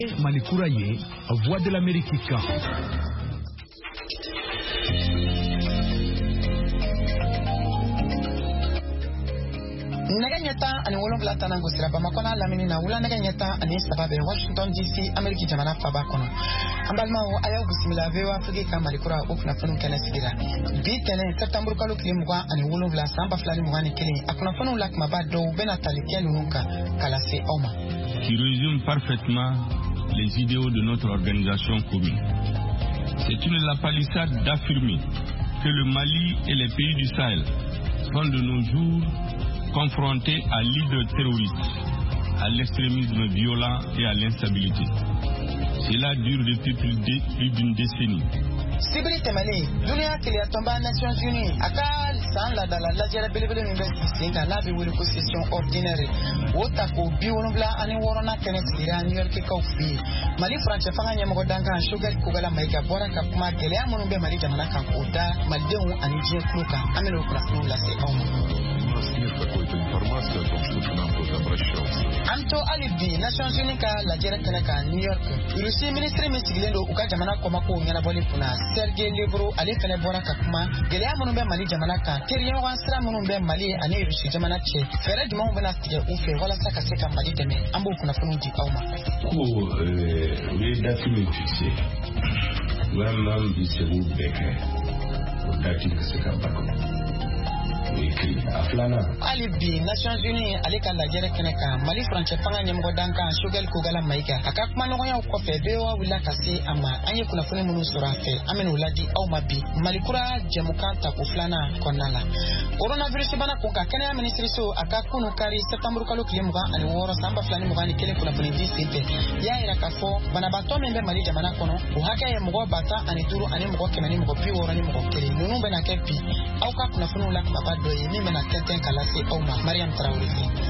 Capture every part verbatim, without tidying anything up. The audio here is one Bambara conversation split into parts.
Malikura ye, Voix de l'Amérique. Naganyata ani wolonvla tanango siraba makona lamini na wula naganyata ani sababe Washington D C Ameriki jamana faba kono ambalma o aya gusimila vewa Afrika Malikura okuna funu kana sigira bitene septembre kalo kilimwa ani wolonvla samba flani mwani kili akuna funu lakma bado bena talikia lununka kalase oma qui résume parfaitement les idéaux de notre organisation commune. C'est une lapalissade d'affirmer que le Mali et les pays du Sahel sont de nos jours confrontés à l'hydre terroriste, à l'extrémisme violent et à l'instabilité. Cela dure depuis plus d'une décennie. Sibiri temale, dunia kilia tomba Nations Unies, akal san la dala la jere belebele university singa la bi wuli ko session ordinaire. Wota ko bi wonbla ani worona kenet dira New York ka ufi. Mali France fanga nyama ko danga sugar ko gala maika bora ka kuma gele amunu be Mali jamana kan oda maldewu ani je kluka amelo ko la la se on. Нет какой-то информации о том, что к нам кто-то обращался. Anto alibi Nations Unies ka la jere keneka New York. Rusi ministre misigilendo uka jamana koma ko nyana boli kuna Sergei Lebro ale fene bora ka kuma gele amunu be Mali jamana kan teriyen wan sra munu be Mali ani Rusi jamana che fere dum on bena stige u fe wala saka se kan Mali deme ambo kuna funu di awma ko euh les dates fixées vraiment il se vous beke date que c'est kan bako écrit aflana alibi Nations Unies ale ka la jere keneka Mali France fanga nyamgo danka sugar ko gala maika akakuma no ya ko fe bewa wila kase ama anye kuna fune munu surafe amenu ladi au mabi Malikura jemuka ta ko flana konala coronavirus bana ko ka kenya ministry so akakunu kari septembre kalo kilemuga ani woro samba flani mugani kele kuna fune disite ya ira kafo bana bato membe Mali jamana kono uhaka ya mugo bata ani turu ani mugo kenani mugo pi woro ni mugo kele nunu bena kepi au ka kuna fune la baba doye ni mena kenten kala se Oma Mariam Traoré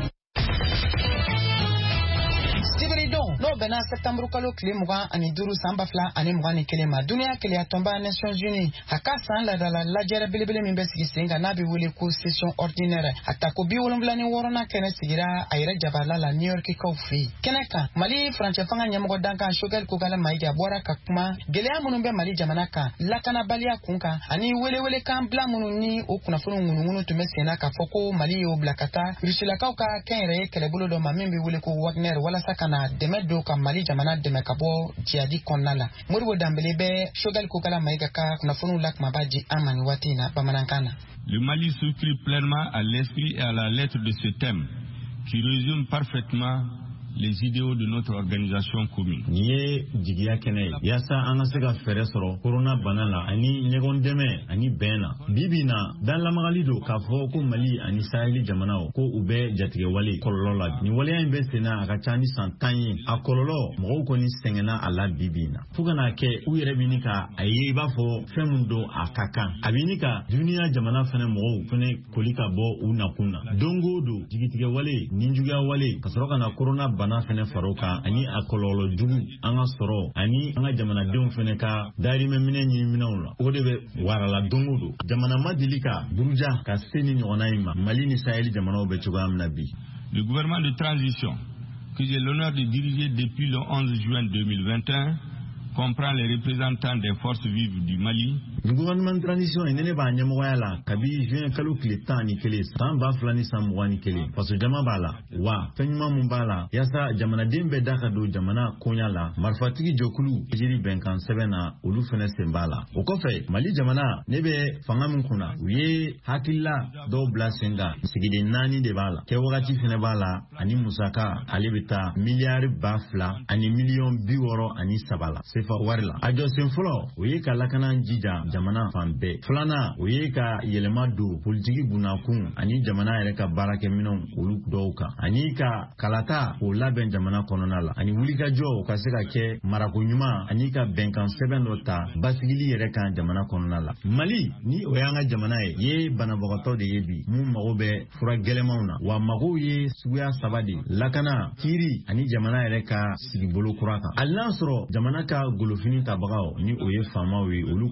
Sibridon no bena septembre kalo klimuga ani duru samba fla ani mugani kelema dunia kele atomba Nations Unies hakasa la dala la jere belebele mimbe sigisenga nabi wule ko session ordinaire atako bi wolumla ni worona kene sigira ayira jabala la New York ko fi keneka Mali France fanga nyamugo danka sugar ko gala maiga bora kakuma gele amunumbe Mali jamanaka lakana balia kunka ani wele wele kan bla mununi okuna funu ngunu tumesena ka foko Mali yo blakata risila kauka kenre kele bulo do mamimbi wule ko Wagner wala sakana demedo ka Mali jamana demekabo jiadi konnala murwo dambele be shogal ko kala maiga ka kuna funu lak mabaji amani watina bamanankana. Le Mali souscrit pleinement à l'esprit et à la lettre de ce thème qui résume parfaitement les idéaux de notre organisation commune. Niye jigiya kene yasa anga sega fere soro corona banala ani nyegon deme ani bena bibina dan la magalido ka foko Mali ani Saheli jamanao ko ube jatige wali kololola ni wali ambe sena akachani santanyi akololo mo ko ni sengena ala bibina fugana ke uyere binika ayi bafo femundo akaka abinika dunia jamana fene mo fene kolika bo una kuna dongo do jigitige wali ninjuga wali kasoroka na corona bana fene faroka ani akololo jugu anga soro ani anga jamana dem fene ka dari memine nyi minawla o debe warala dongodo jamana madilika buruja ka seni ni onaima Mali ni Sahel jamana obe chugam nabi. Le gouvernement de transition que j'ai l'honneur de diriger depuis le onze juin deux mille vingt et un comprend les représentants des forces vives du Mali. Le gouvernement de transition est né par Nyamoyala, Kabi, juin Kalou Kletan Nikele, Samba Flani Samwa Nikele, parce que Jamabala, Wa, Fenyuma Mumbala, Yasa, Jamana Dembe Dakado, Jamana Konyala, Marfatiki Jokulu, Jiri Benkan Sebena, Ulu Fene Sembala. Au Kofe, Mali Jamana, Nebe, Fangamukuna, Uye, Hakila, Do Blasenga, Sigide Nani de Bala, Kewagati Fenebala, Ani Musaka, Alebita, Milliard Bafla, Ani Million Biworo, Ani Sabala. Sefa Warla. Ajo Senfolo, Uye Kalakana Jija, Jamana Fambe. Flana, Uye Ka Yelema Do, Politiki Bunakun, Ani Jamana Ereka Barake Minon, Uluk Douka. Ani Ka Kalata, Ulaben Jamana Kononala. Ani Ulika Jo, Kaseka Ke, Marakunyuma, Ani Ka Benkan Seben Lota, Basigili Ereka Jamana Kononala. Mali, ni Oyanga Jamana Ye Banabogato de Yebi, Mu Marobe, Fura Gelemauna, Wa Mago Ye, Suya Sabadi, Lakana, Kiri, Ani Jamana Ereka, Sigibolo Kuraka. Al Nasro, Jamana Ka Golofini Tabagao, ni Oye Famawi, Uluka Chesi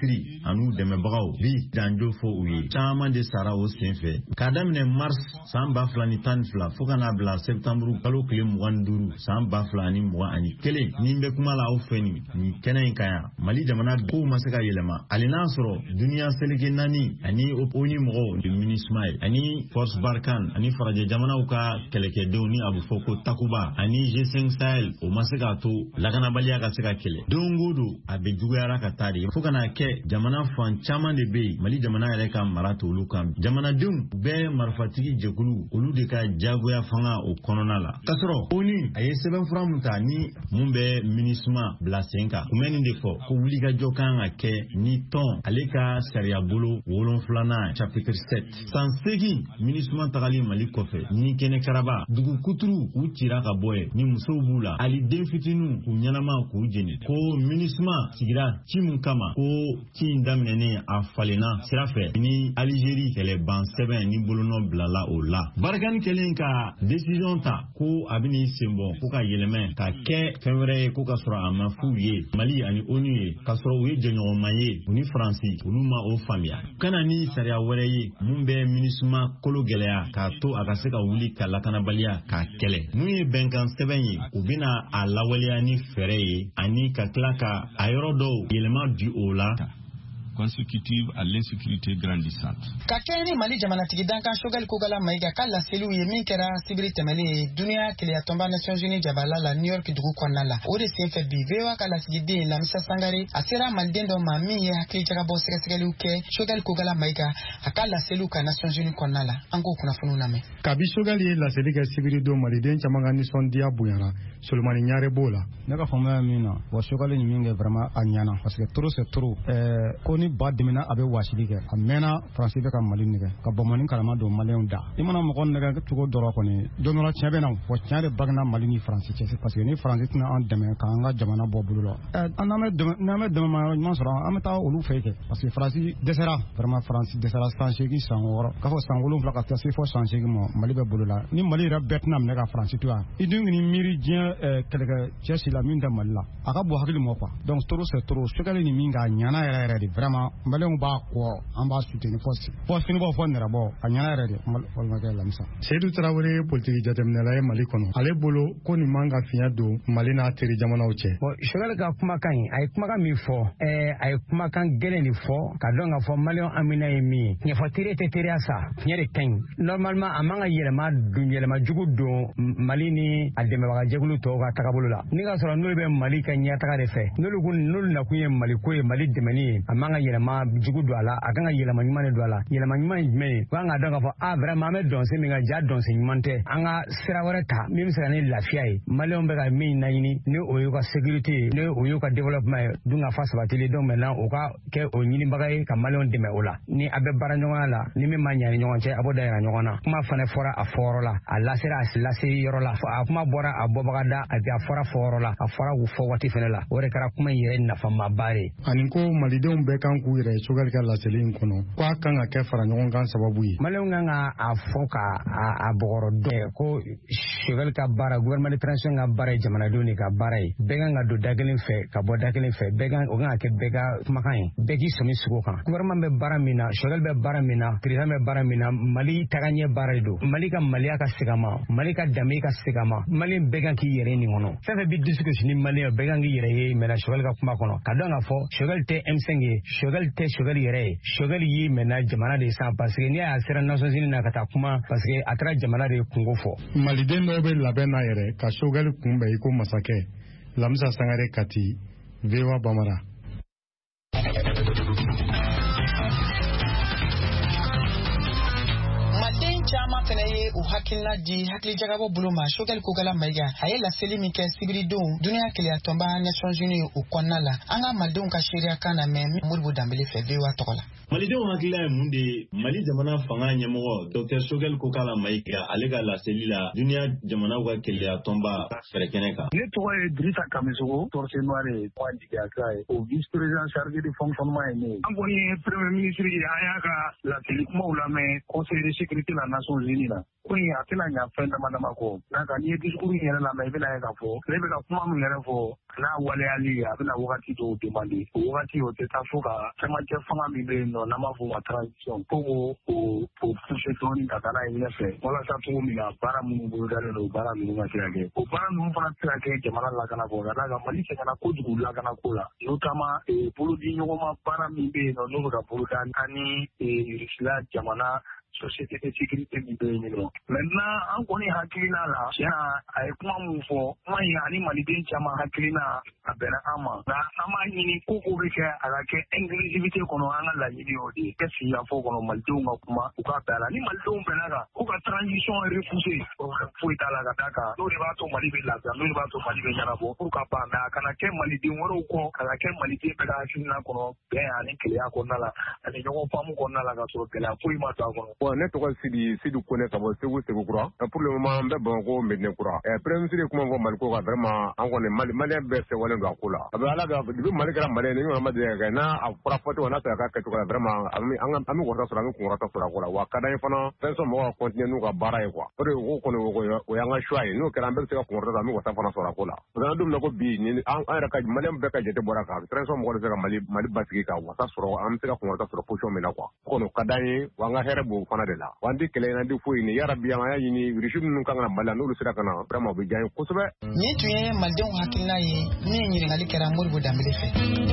minisiri anu dɛmɛbagaw bi danjo fo u ye caman de sara o senfɛ k'a daminɛ mars san ba fila ni tan ni fila fo ka n'a bila septamburu kalo tile mugan ni duuru san ba fila ni mugan ani kelen ni bɛ kuma la aw fɛ nin nin kɛnɛ in kan yan Mali jamana kow ma se ka yɛlɛma hali n'a sɔrɔ duniya seleke naani ani ONU mɔgɔw de MINUSMA ye ani Force Barkhane ani farajɛ jamanaw ka kɛlɛkɛdenw ni a bɛ fɔ ko Takuba ani G cinq Sahel o ma se k'a to lakanabaliya ka se ka kɛlɛ don o don a bɛ juguyara ka taa de fo ka n'a kɛ jamana fan caman de bɛ yen Mali jamana yɛrɛ ka mara t'olu kan jamanadenw bɛɛ marifatigi jɛkulu olu de ka jagoya fanga o kɔnɔna la kasɔrɔ ONU a ye sɛbɛnfura mun ta ni mun bɛ MINUSMA bila sen kan kun bɛ nin de fɔ ko wulikajɔ kan ka kɛ ni tɔn ale ka sariya bolo wolonfilanan chapitre sept san segin MINUSMA tagali Mali kɔfɛ ni kɛnɛ karaba dugu kuturu u cira ka bɔ ye ni musow b'u la hali den fitiniw k'u ɲɛnama k'u jeni ko MINUSMA sigira ci mun kama ko ci in daminɛnen a falenna sira fɛ ni Algérie kɛlɛban sɛbɛn ni bolonɔ bilala o la Barkhane kɛlen ka décision ta ko a bɛn'i sen bɔ ko ka yɛlɛmɛ ka kɛ fɛn wɛrɛ ye ko ka sɔrɔ a ma f'u ye Mali ani ONU ye ka sɔrɔ u ye jɛɲɔgɔnma ye u ni Faransi olu ma o faamuya kana ni sariya wɛrɛ ye mun bɛ MINUSMA kolo gɛlɛya k'a to a ka se ka wuli ka lakanabaliya k'a kɛlɛ mun ye bɛnkan sɛbɛn ye u bɛna a lawaleya ni fɛɛrɛ ye ani ka tila ka a yɔrɔ dɔw yɛlɛma di o la consécutive à l'insécurité grandissante. Ka kɛ ni Mali jamanatigi dankan Choguel Kogala Maïga ka laseliw ye min kɛra sibiri tɛmɛlen duniya keleyatɔnba Nations Unies jabala la New York dugu kɔnɔna la o de senfɛ bi V O A ka lasigiden Lamisa Sangare a sera maliden dɔ ma min ye hakili jagabɔ sɛgɛsɛgɛliw kɛ Choguel Kogala Maïga a ka laseliw ka Nations Unies kɔnɔna la an k'o kunnafoniw lamɛn. Kabi Choguel ye laseli kɛ sibiri don maliden caman ka nisɔndiya bonyana Solomani Ɲare b'o la. Ne ka faamuya min na wa Choguel ni min kɛ vraiment a ɲana parce que trop c'est trop euh ko ni ba dɛmɛna a bɛ wasili kɛ a mɛnna Faransi bɛ ka Mali nɛgɛ ka bɔnmani kalama don maliyɛnw da i mana mɔgɔ nɛgɛ cogo dɔrɔn kɔni don dɔ la tiɲɛ bɛ na wa tiɲɛ de bagana Mali ni Faransi cɛ parce que ni Faransi tɛna an dɛmɛ k'an ka jamana bɔ bolo la an n'an bɛ dɛmɛma yɔrɔ ɲuman sɔrɔ an bɛ taa olu fɛ kɛ parce que Faransi dɛsɛra vraiment Faransi dɛsɛra san seegin san wɔɔrɔ k'a fɔ san wolonwula ka taa se fɔ san seegin ma Mali bɛ bolo la ni Mali yɛrɛ bɛɛ tɛna minɛ ka Faransi to yan i dun k'i miiri diɲɛ kɛlɛkɛ cɛ si la min tɛ Mali la a ka bɔ hakili ma quoi donc trop c'est trop Choguel ni min k'a ɲana yɛrɛ yɛrɛ de vraiment maliyɛnw b'a kɔ an b'a soutenir fɔ sinibaw fɔ nɛrɛbɔ a ɲana yɛrɛ de balimakɛ Lamisa. Seydou Traoré ye politiki jateminɛla ye Mali kɔnɔ ale bolo ko nin man ka fiɲɛ don Mali n'a teri jamanaw cɛ. Choguel ka kumakan in a ye kumakan min fɔ a ye kumakan gɛlɛn de fɔ ka dɔn ka fɔ maliyɛnw amina ye min ye ɲɛfɔ teri tɛ teriya sa fiɲɛ de ka ɲi normalement a man ka yɛlɛma don yɛlɛma jugu don Mali ni a dɛmɛbaga jɛkulu tɔw ka tagabolo la ni ka sɔrɔ n'olu bɛ Mali ka ɲɛtaga de fɛ n'olu kun n'olu nakun ye Mali ko ye Mali dɛmɛni ye a man ka yɛlɛma jugu don a la a kan ka yɛlɛma ɲuman de don a la yɛlɛma ɲuman ye jumɛn ye ko an ka dɔn ka fɔ a vraiment an bɛ dɔnse min ka ja dɔnse ɲuman tɛ an ka sira wɛrɛ ta min bɛ se ka ni lafiya ye maliyɛnw bɛ ka min laɲini ni o y'u ka sécurité ye ni o y'u ka développement ye dun ka fa sabatili donc maintenant o ka kɛ o ɲinibaga ye ka maliyɛnw dɛmɛ o la ni a bɛ baara ɲɔgɔnya la ni min ma ɲa ni ɲɔgɔn cɛ a b'o da yira ɲɔgɔn na kuma fana fɔra a fɔyɔrɔ la a lasera a lase yɔrɔ la a kuma bɔra a bɔbaga da a bi a fɔra fɔyɔrɔ la a fɔra u fɔ waati fana la o de kɛra kuma in yɛrɛ nafamaba de ani ko malidenw bɛɛ kan k'u yɛrɛ Choguel ka laseli in kɔnɔ k'a kan ka kɛ fara ɲɔgɔn kan sababu ye maliyɛnw kan ka a fɔ ka a bɔgɔrɔ dɔn ko Choguel ka baara gouvernement de transition ka baara ye jamanadenw de ka baara ye bɛɛ kan ka don da kelen fɛ ka bɔ da kelen fɛ bɛɛ kan o kan ka kɛ bɛɛ ka kumakan ye bɛɛ k'i sɔmi sigi o kan gouvernement bɛ baara min na Choguel bɛ baara min na président bɛ baara min na Mali tagaɲɛ baara de don Mali ka maliya ka segin a ma Mali ka danbe ka segin a ma maliyɛn bɛɛ kan k'i yɛrɛ nin kɔnɔ fɛn fɛn bɛ dusu gosi ni maliyɛn bɛɛ kan k'i yɛrɛ ye maintenant Choguel ka kuma kɔnɔ ka dɔn ka fɔ Choguel tɛ M cinq ye Choguel tɛ Choguel yɛrɛ ye Choguel ye maintenant jamana de san parce que n'i y'a sera Nations Unies na ka taa kuma parce que a kɛra jamana de ye kungo fɔ maliden dɔw bɛ labɛn na yɛrɛ ka Choguel kunbɛn i ko masakɛ Lamisa Sangare Kati V O A Bamara. caman fana ye u hakilina di hakili jagabɔ bolo ma Choguel Kogala Maïga a ye laseli min kɛ sibiridenw duniya keleyatɔnba Nations Unies u kɔnɔna la an ka malidenw ka seereya kan na mɛn Modibo Danbele fɛ V O A tɔgɔ la. Malidenw hakilila ye mun de Mali jamana fanga ɲɛmɔgɔ Docteur Choguel Kogala Maïga ale ka laseli la duniya jamanaw ka keleyatɔnba fɛrɛ kɛnɛ kan. Ne tɔgɔ ye Dirisa Kamisogo torse noir ye kuma jigiyaka ye o vice président chargé de fonctionnement ye ne ye. An kɔni ye premier ministre ye an y'a ka laseli kumaw lamɛn conseil de sécurité la Nations Unies la. Ko in a tɛna ɲa fɛn dama dama kɔ n'a ka n'i ye discours in yɛrɛ lamɛn i bɛna ye k'a fɔ ne bɛ ka kuma min yɛrɛ fɔ n'a wale ali a bɛna wagati dɔw demande o wagati o tɛ taa fo ka cɛmancɛ fanga min bɛ yen nɔ n'an b'a fɔ ma transition fo k'o o o pousse dɔɔni ka taa n'a ye ɲɛfɛ walasa cogo min na baara minnu bolodalen don baara ninnu ka se ka kɛ o baara ninnu fana tɛ se ka kɛ jamana lakana kɔ ka d'a kan Mali sɛgɛnna kojugu lakana ko la notamment bolodi ɲɔgɔnma baara min bɛ yen nɔ n'o bɛ ka boloda ani Rusila jamana société de sécurité min bɛ yen nɔ maintenant an kɔni hakilina la tiɲɛ a ye kuma min fɔ kuma in ani maliden caman hakilina a bɛnna an ma nka an b'a ɲini ko ko bɛ kɛ a ka kɛ inclusivité kɔnɔ an ka laɲini y'o de ye kɛ sigikafɔ kɔnɔ malidenw ka kuma u ka bɛn a la ni malidenw bɛnna kan ko ka transition refuser foyi t'a la ka d'a kan n'o de b'a to Mali bɛ lafiya n'o de b'a to Mali bɛ ɲɛnabɔ pour ka ban mais a kana kɛ maliden wɛrɛw kɔ a ka kɛ maliden bɛɛ ka hakilina kɔnɔ bɛn ani kelenya kɔnɔna la ani ɲɔgɔn faamu kɔnɔna la ka sɔrɔ gɛlɛya foyi ma don a kɔnɔ. Bon ne tɔgɔ Sidi Sidi Kone ka bɔ Segu Segukura pour le moment n bɛ Bamakɔ Medinekura premier ministre kuma fɔ Mali ko kan vraiment an kɔni Mali malien bɛɛ sɛgɛnnen don a ko la a bɛ Ala ka depuis Mali kɛra malien ni ɲɔgɔn ma deli ka kɛ n'a a fɔra fɔcogo n'a sɔrɔ a ka kɛcogo la vraiment an bɛ an bɛ wɔrɔ sɔrɔ an bɛ kunkɔrɔta sɔrɔ a ko la wa ka d'an ye fana fɛn sɔrɔ mɔgɔw ka continuer n'u ka baara ye quoi o de o kɔni o y'an ka choix ye n'o kɛra an bɛɛ bɛ se ka kunkɔrɔta sɔrɔ an bɛ wɔsa fana sɔrɔ a ko la parce que an don min na ko bi ni an yɛrɛ ka malien bɛɛ ka jate bɔra kan transition mɔgɔ de se ka Mali Mali basigi ka wasa sɔrɔ an bɛ se ka kunkɔrɔta sɔrɔ position min na quoi o kɔni o ka d'an ye wa an ka hɛrɛ b'o fana de la wa an tɛ kɛlɛ in na di foyi ni yarabi an y'a ɲini régime minnu kan ka na Mali la n'olu sera ka na vraiment o bɛ diya n ye kosɛbɛ. Nin tun ye malidenw hakilina ye min ye ɲininkali kɛra Modibo Dambele fɛ.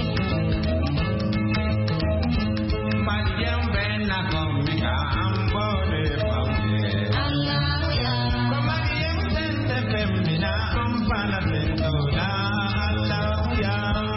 Malidenw bɛ na kɔn bi ka an bɔ de faamuya. Malidenw tɛ fɛn min na an fana bɛ t'o la Alahuya.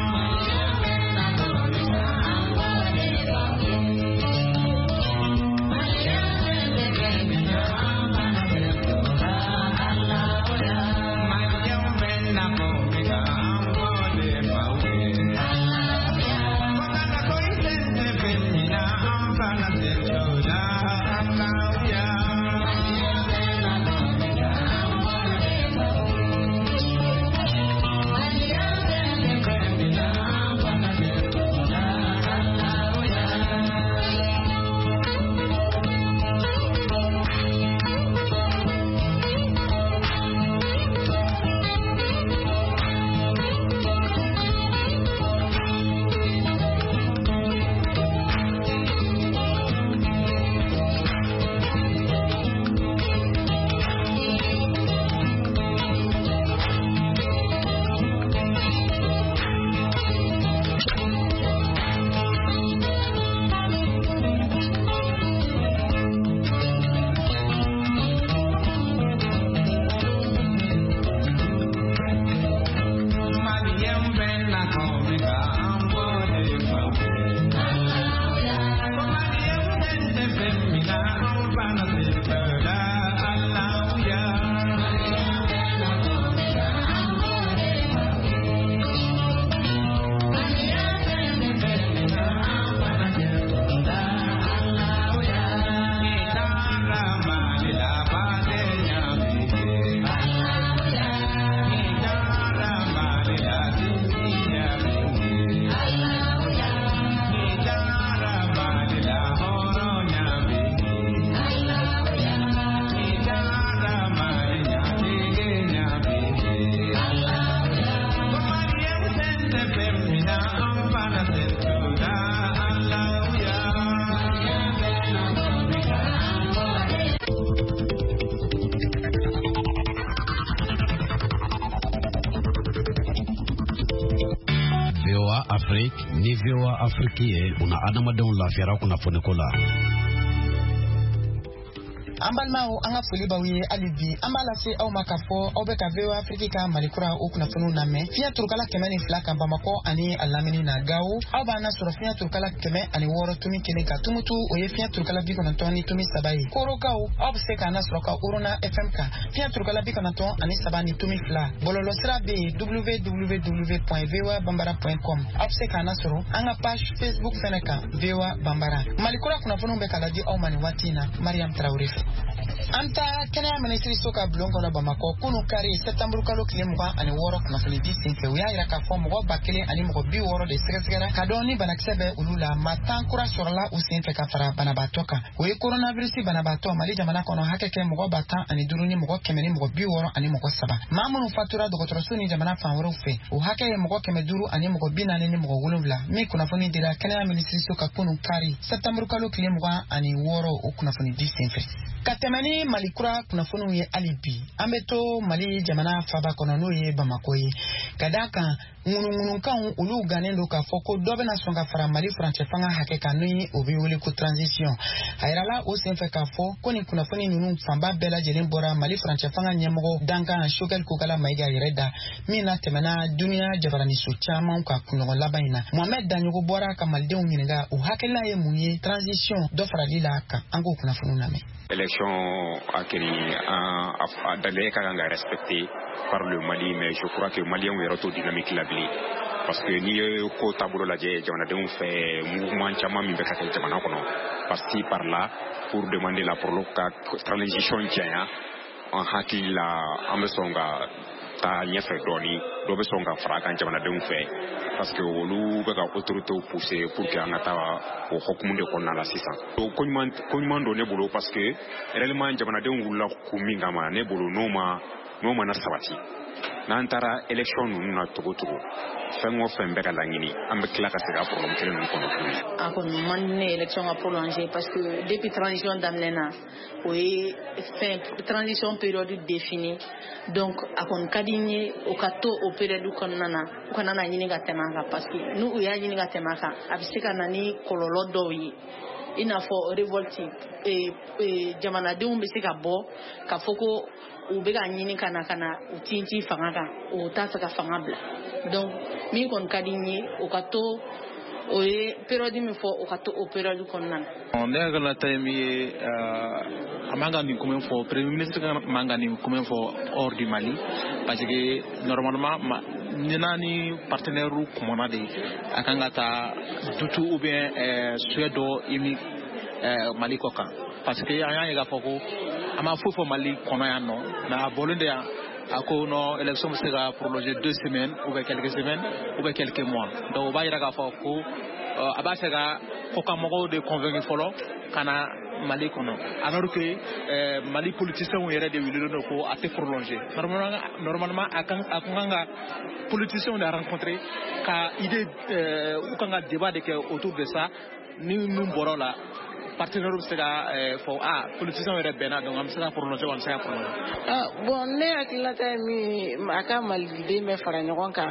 ni V O A Afrique ye una adamadenw lafiyara kunnafoni ko la. An balimaw an ka foli b'aw ye hali bi an b'a lase aw ma k'a fɔ aw bɛ ka V O A Afrique ka Malikura o kunnafoniw lamɛn fiɲɛ turukala kɛmɛ ni fila kan Bamakɔ ani a lamini na Gawo aw b'an lasɔrɔ fiɲɛ turukala kɛmɛ ani wɔɔrɔ tumi kelen ka Tumutu o ye fiɲɛ turukala bi kɔnɔntɔn ni tumi saba ye Korokaw aw bɛ se k'an lasɔrɔ ka Uruna F M kan fiɲɛ turukala bi kɔnɔntɔn ani saba ni tumi fila bɔlɔlɔsira bɛ yen w w w point v o a bambara point com aw bɛ se k'an lasɔrɔ an ka page Facebook fɛnɛ kan V O A Bambara Malikura kunnafoniw bɛ ka ladi aw ma nin waati in na Mariam Traoré fɛ. anta kena ministry soka blongo na Bamako kunu kari septembre kalo kilemwa ani woro kuna fili disinke uya ira ka fo mo bakele ani mo bi woro de segesegera kadoni banaksebe ulula matankura sorla usinfe ka fara banabatoka we coronavirus banabato mali jamana kono hakeke mo bata ani duruni mo kemeni mo bi woro ani mo saba mamunu fatura dokotoro suni jamana fa woro fe o hakeke mo keme duru ani mo bina ni mo wulumla mi kuna foni dira kena ministry soka kunu kari septembre kalo kilemwa ani woro kuna foni disinfe katemani malikura kuna funu ye alibi ambeto mali jamana faba kono no ye Bamako ye kadaka ngunu ngunu kan ulu ganendo ka foko dobe na songa fara mali franche fanga hakeka no obi wuli ku transition hayrala o senfe ka fo koni kuna funi nunu famba bela jelen bora mali franche fanga nyemgo danka shogal ko kala maiga yereda mina temana dunia jabarani so chama ka kuno labaina Mohamed Danyugo bora ka malde unginga o hakela ye munye transition do fara lila ka ango kuna funu name élection akiri a dalé kanga respecté par le Mali, mais je crois que le Mali est retour dynamique là parce que ni ko taburo la je jona de on fait mouvement chama mi beka ke jamana kono parti par là pour demander la proloca transition tianya en hakila amesonga ta nyefe doni do besonga fraka jamana de on fait parce que olu beka autorité pousser pour que angata o hokumunde konna la sisa to konyman konyman do ne bolo parce que réellement jamana de on la kuminga ma ne bolo no ma no ma na sabati nantara élection na togo togo fengo fembe ka langini ambe kila ka sega problème kelen no kono akon man ne élection a prolonger parce que depuis transition d'amlena oui fin transition période définie donc akon kadinye o kato o période konnana konnana nyini ga temaka parce que nous ya nyini ga temaka abisika nani kololo doyi ina fo révolte et et jamana de umbe sika bo ka foko u be ga nyini kana kana u tinti fanga ka o ta saka fanga bla donc mi kon kadinye o kato o e période mi fo o kato o période konnan on est ga la taymi euh amanga ni comme fo premier ministre manga ni comme fo hors du Mali parce que normalement nani partenaire ou comme de akangata tutu ou bien suédo imi Mali koka parce que aya ga foko ama fo fo Mali kono ya no na bolonde ako no élection sera prolongée deux semaines ou bien quelques semaines ou bien quelques mois donc ba ira ga foko abasega koka mogo de convaincre folo kana Mali kono alors que Mali politicien ou yere de wililo ko a été prolongé normalement normalement akan akanga politicien on a rencontré ka idée ou kanga débat de autour de ça ni nous boro la partenaire sega fo ah politicien yere bena donc am sega prolongé on sega prolongé ah bon ne akilata mi aka Mali me fara nyon ka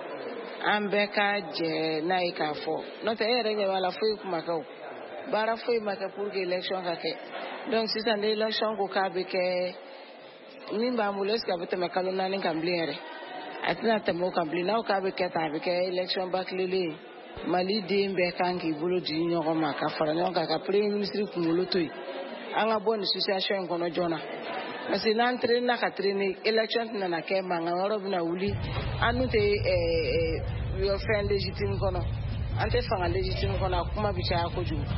ambe ka je naika fo no te ere ne wala fo kuma ka bara foi maka pour que élection ka ke donc si ça l'élection ko ka be ke nimba mules ka bete me kalona ni kambliere atina temo kambli na ka be ke ta be ke élection baklele Mali de mbe kanki bolo di nyoko maka fara nyonka ka premier ministre ku molotoy anga bonne situation kono jona parce que l'entrée na ka traîner élection na na ke manga ngoro bina wuli anu te eh yo fait légitime kono ante fanga légitime kono kuma bicha ko ju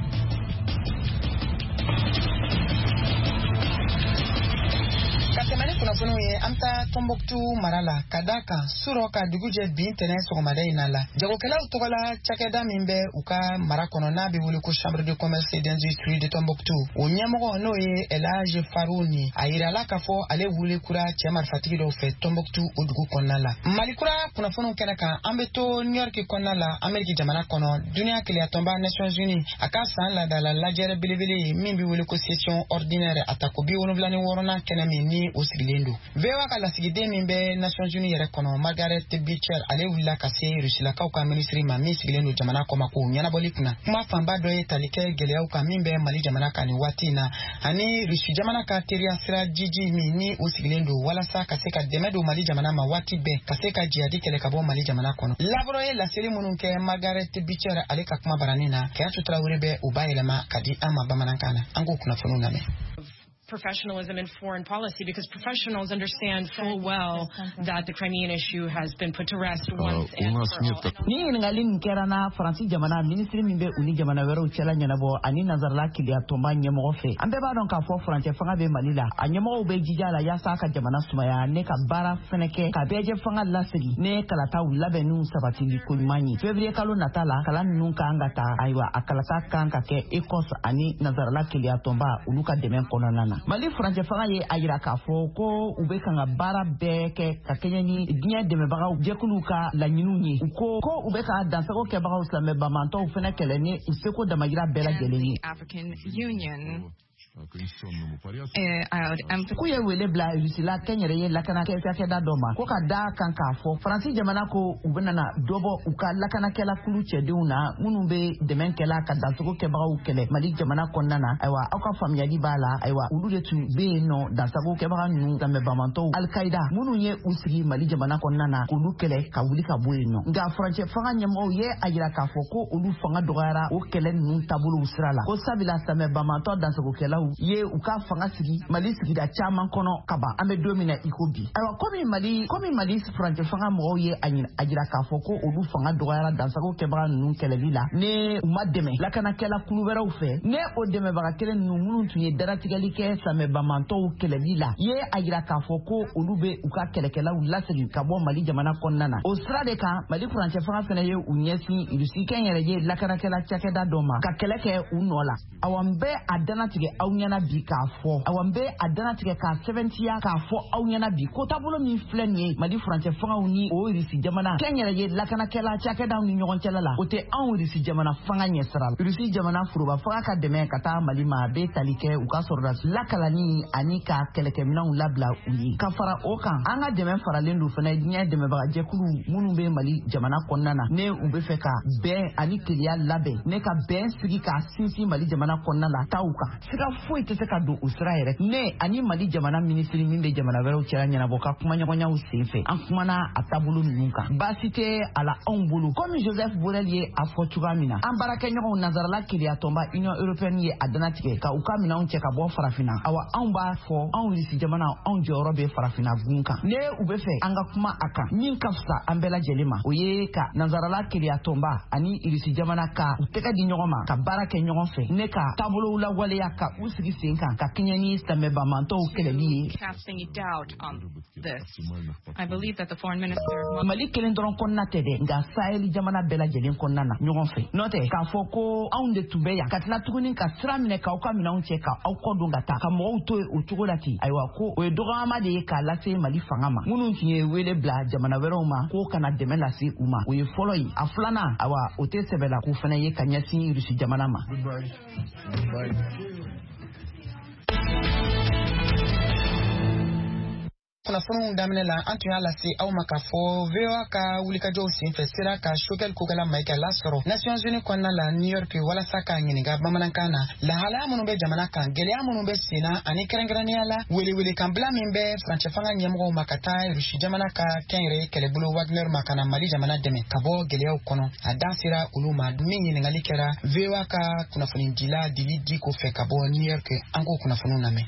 katemani kuna funu ye amta Tombouctou marala kadaka suroka duguje bintene sogomade inala jagokela utokola chakeda mimbe uka marakono na bi wuli ko chambre de commerce et d'industrie de Tombouctou onyamogo no ye Elage Farouni ayira la kafo ale wuli kura chamar fatigi do fe Tombouctou odugu konala malikura kuna funu kenaka ambeto New York konala Ameriki jamana kono dunia kile tomba Nations Unies akasa la dala la jere bilibili mimbi wuli ko session ordinaire atakobi wonuvlani worona kenami ni osigilendo vewa kala sigide mimbe Nations Unies yere kono Margaret Beecher ale wula kase rusila ka ka ministry ma misigilendo jamana koma ko nyana bolikna kuma famba do etalike gele au ka mimbe Mali jamana kani watina ani rusi jamana ka teria sira jiji mi ni osigilendo wala sa kase ka demedo Mali jamana ma wati be kase ka jiadi kele ka bo Mali jamana kono labro e la seri mununke Margaret Beecher ale ka kuma baranina ka tutra urebe ubayelema kadi ama bamanankana ango kuna fununa me professionalism in foreign policy, because professionals understand full well that the Crimean issue has been put to rest once and for all. Ni ngalin kerana Francis jamana ministry mimbe uni jamana wero chela nyanabo ani nazarla kilia tomba nyemo fe ambe ba don ka fo France fanga be malila anyemo be jijala ya saka jamana sumaya ne ka bara feneke ka beje fanga lasigi ne kala ta ulabe nu sabati li kulmani fevrier kalo natala kala nun ka ngata aywa akalata kan ka ke ekos ani nazarla kilia tomba uluka demen konana mali France fanga ye ayira ka fo ko ube kanga bara beke ka kenyani dinya deme baga jekuluka la nyinunyi ko ko ube ka dansago ke baga usame ba manto fena keleni iseko da magira bela geleni African Union. kuye wele bla rusila kenyere ye lakana ke ke da doma ko ka da kan ka fo Francis jamana ko ubena dobo uka lakana kela kulu cheduna munumbe demen kela ka da soko ke baga ukele mali jamana konnana aywa aka famya di bala aywa ulude tu be no da sako ke baga nu tambe bamanto al qaida mununye usiri mali jamana konnana ko lukele ka wuli ka boyeno nga France fanga nyamo ye ajira ka fo ko ulu fanga dogara o kele nu tabulu usrala ko sabila same bamanto da sako kela ye uka fanga sigi mali sigi da chama kono kaba ambe domina ikobi aywa komi mali komi mali France fanga mo ye anyi ajira ka fo ko olu fanga dogara dansa ko kebara nu kele lila ne umademe lakana kela kulubera ufe ne o deme baga kele nu munu tunye daratigali ke same bamanto kele lila ye ajira ka fo ko olu be uka kele kela ulasigi kabo mali jamana konnana australia ka mali France fanga fene ye unyesi ilusi kenyere ye lakana kela chake da doma ka kele ke unola awambe adana tige awnyana bi ka fo awambe adana tige ka seventy ya ka fo awnyana bi ko tabulo mi flenye mali France fanga uni o irisi jamana kenyere ye lakana kela chake da uni nyogon chelala ote an irisi jamana fanga nyesral irisi jamana furuba fanga ka deme kata mali ma be talike u ka sorda lakala ni anika keleke mina labla uni ka fara okan anga deme fara lendu fana nya deme ba jekulu munu be mali jamana konnana ne u be fe ka be ani kiliya labe ne ka be sigi ka sinsi mali jamana konnala tauka sika foi te se ka do Israel ne ani mali jamana ministry min be jamana wero chira nyana boka kuma nyagonya usefe an kuma na atabulu nunka basite ala ombulu comme Joseph Borrell ye afotuga mina an baraka nyago nazarala kiliya tomba Union Européenne ye adanatike ka ukamina on cheka bo farafina awa an ba fo an lisi jamana an joro be farafina gunka ne ubefe anga kuma aka min kafsa ambela jelima oye ka nazarala kiliya tomba ani irisi jamana ka uteka di nyogoma ka baraka nyogon fe ne ka tabulu la wale ya ka usigi senka ka kenyani stameba manto keleli Casting doubt on this. I believe that the foreign minister mali kelen doron konna tede nga saheli jamana bela jelen konna na nyogon fe note ka foko aunde tubeya katla tuguni ka sramine ka uka mina unche ka au kodunga ta ka mo uto o chugolati aywa ko o doga ma de ka lase mali fangama munun tiye wele bla jamana weroma ko kana demela si uma o ye follow yi aflana awa ote sebela ku fana ye kanyasi rusi jamana ma goodbye goodbye kuna funu damne la antu ya lasi au makafo vewa ka wulika jo sinfe sira ka shugel kugala maika lasoro Nations Unies konna la New York wala saka ngini ga bamanankana la hala munu be jamana kan gele munu be sina ani kerengrani ala wele wele kan bla mimbe France fanga nyamgo makata rushi jamana ka kenre kele bulu Wagner makana mali jamana deme kabo gele o kono adansira uluma minyi ngali kera vewa ka kuna funu dila dividi ko fe kabo New York ango kuna funu name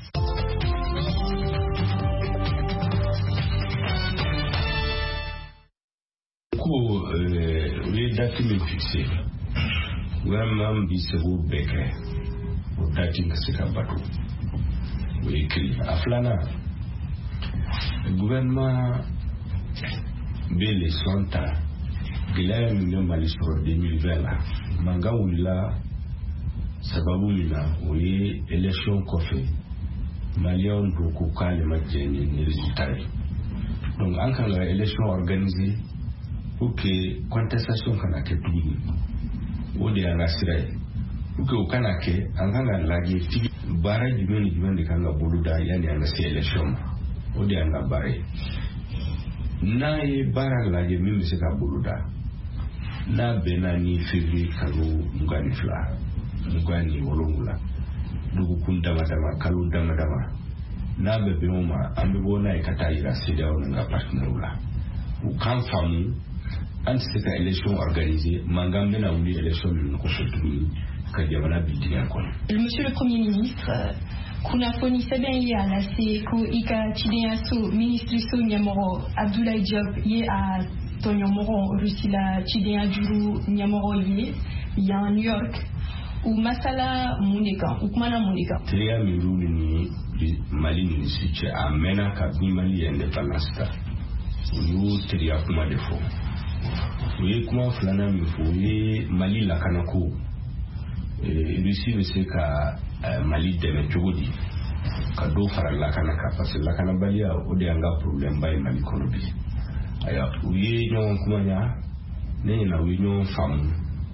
les dates me fixées. Vraiment, c'est vous béquer. Vous dates que c'est un bateau. Vous écrivez. À Flana, le gouvernement Bélé Santa, il a un million de sur deux mille vingt là. Manga ou là, sababu mina, oui, élection coffee. Malion Dokuka, le matin, les résultats. Donc, en cas d'élection organisée, pour que contestation kana ke tuguni o de ana sirai pour que o kana ke an kana lagi tigi bara jumeni jumeni kanga boluda yani ana se election o de ana bare na ye bara lagi min se ka boluda na benani fevrier kalu mugani fla mugani wolongula dugu kunda madama kalu dama dama na bebe oma ambe bona ikata ira sida ona partnerula u kan famu an se ka élection organisée mangam bena wuli élection min ko fotuni Monsieur le Premier ministre, kunafoni seben ye ala se ko ika chidenya so ministre so nyamoro Abdoulaye Diop ye a tonyomoro rusila chidenya juru nyamoro ye ya New York ou masala muneka ou kumana muneka tria miruni ni Mali ni siche amena kabni Mali independence ta yu tria kuma defo we kuma fulana mi fo ye Mali la kanako e Russie se ka Mali deme jogodi ka do fara la kanaka parce que la kanabalia o de anga problem bay Mali kono bi aya we nyon kuma nya ne na we nyon fam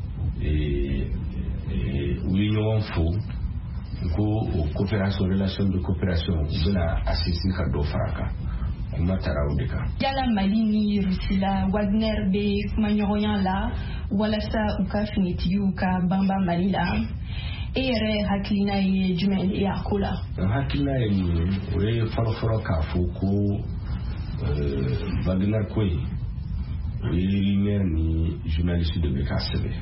e we nyon fo ko coopération relation de coopération bena assisi ka do faraka kuma tarawdeka yala Mali ni Rusila Wagner be manyoyan la wala sa uka finiti uka bamba Mali la ere hakilina ye jumel ya kula hakilina ye we faro faro ka fuko Wagner ko we ni journaliste de Bekasebe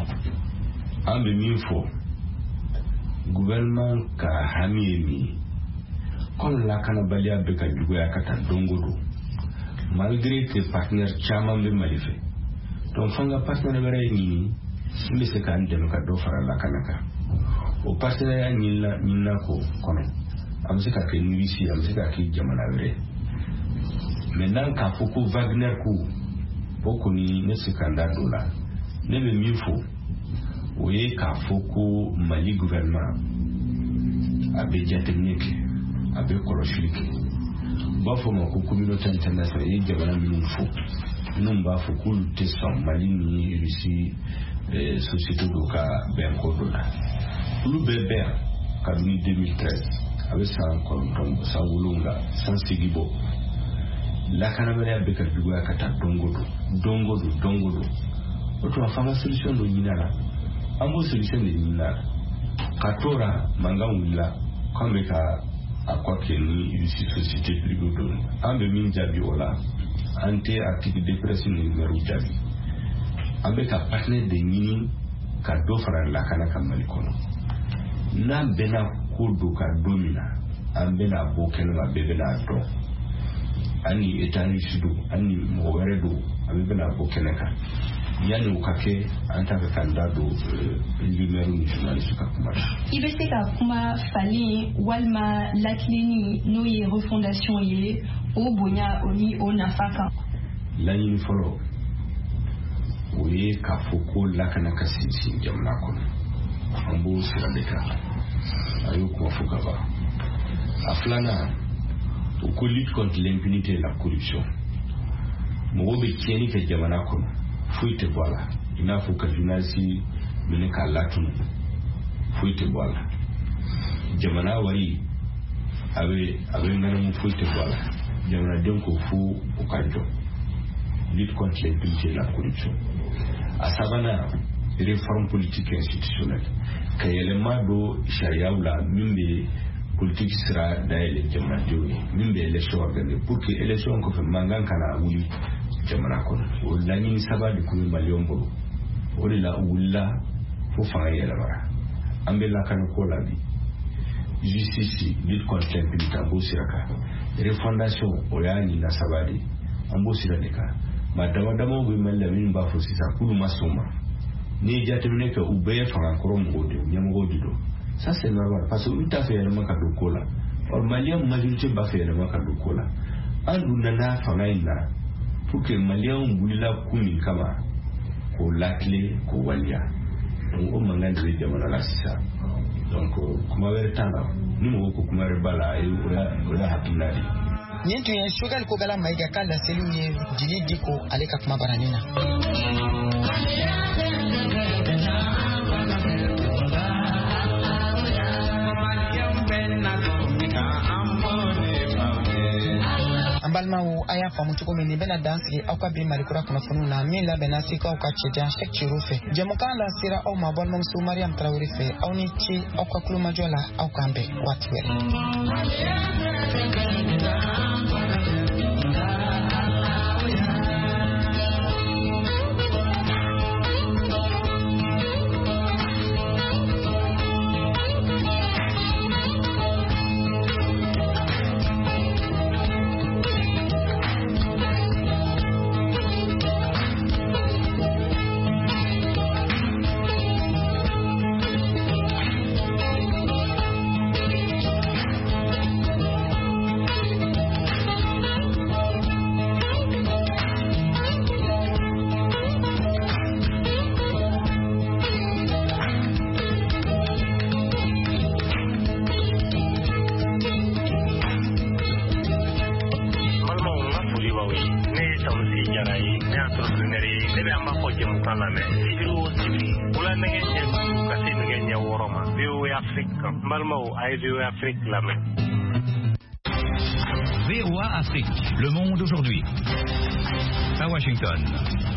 ambe minfo gouvernement ka hamiemi comme la canabalia beka jugoya kata dongodo malgré que partenaires chama be malife donc fanga partenaire bere ni mbe se kan dem ka do fara la kanaka o partenaire ni la ni na ko kono am se ka ke ni isi am se ka ke jamana bere maintenant ka foko Wagner ko boko ni ne se kan da dola ne be minfo oye ka foko Mali gouvernement abe technique abe koloshilike bafo ma ko communauté internationale ye jabana minun fo num ba fo kul tesam Mali ni Russie eh, société doka ben ko dola lu bebe ka ni deux mille treize abe san ko ton sa wulunga san sigibo la kanabale abe ka duwa kata dongodo dongodo dongodo oto afama solution do nyinala ambo solution de nyinala katora manga wula comme ka akwa keni ici société privée do ambe min jabi ola ante article de presse ni numéro jabi ambe ka partenaire de nyini ka do fara la kana kamali kono na bena kodo ka domina ambe na bokeno ma bebe na do ani etani sido ani mowere do ambe na bokeno ka yani ukake antaka kandado numéro ni journaliste ka kuma ibese ka kuma fali walma latlini no ye refondation ye o bonya oni o nafaka la ni folo oye ka foko la kana kasisi jamna ko ambo sirandeka ayo ko foka ba aflana ko lutte contre l'impunité et la corruption mo be tieni ke jamana ko fuite bola ina fuka junasi mene ka latun fuite bola jamana wari abe abe ngana mu fuite bola jamana denko fu ukajo lutte contre l'impunité et la corruption asabana réforme politique et institutionnelle kayelema do sharia wala mimbe politique sera d'ailleurs jamana joni mimbe élection organisée pour que élection ko fe mangan kana wuli jamana kono o lañini sabadi ko malion bolo o la wulla fo fa yela bara ambe la kan ko la bi justice lutte contre l'impunité ambo siraka refondation o yani na sabadi ambo siraka madama dama be malla min ba fo sisa kulu masoma ni jatemne ka ubeye fa encore mo de nyamo do ça c'est normal parce que uta fait le maka do kola or malien majorité ba fait le maka do kola andu nana fa ngaina pour que malien mbulila kumi kama ko lakle ko walia donc o mangandre jamana la sisa donc kuma were tanga ni mo ko kuma re bala e ora hakinari Nientu yen sugal ko gala maiga kala selu ye jili diko aleka kuma baranina ambalma wo aya famu tuko mini bena dansi au ka be malikura kuna funu na min la bena sika au ka cheja shek chirufe jamukan la sira au mabon mum su Mariam Traoré fe au ni chi au ka kluma jola au kambe watwere be amba ko jëm kala me sibiru sibiri wala na ngeen jëm ka sin ngeen ñew woroma V O A Afrique mbalmaw ay V O A Afrique la me V O A Afrique, le monde aujourd'hui. À Washington.